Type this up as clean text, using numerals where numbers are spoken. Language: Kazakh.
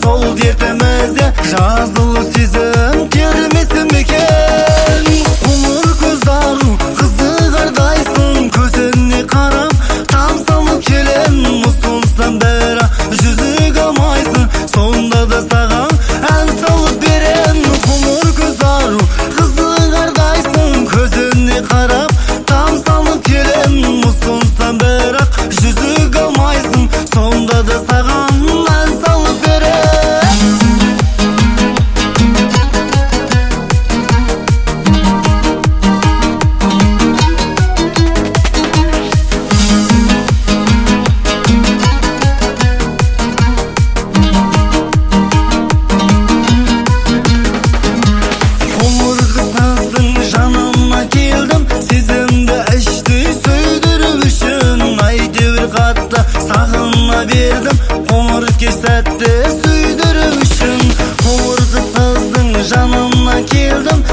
сол дертімізде жазылу сезім келмесін мекен. Қоңыр көз ару қызығардайсың, көзіне қарап тамсанып келем. Ұсынсам бірақ жүзіге алмайсың, сонда да саған ән салып берем. Қоңыр көз ару қызығардайсың, көзіне қарап тамсанып келем. Ұсынсам бірақ жүзіге алмайсың, сонда да саған ән салып берем. Қоңыр қыздың жанына келдім, сезімді іштей сөйдіріп үшін. Әйтеуір қатты сағына бердім, қоңыр кеш сәтті сөйдіріп үшін. Қоңыр қыздың жанына келдім,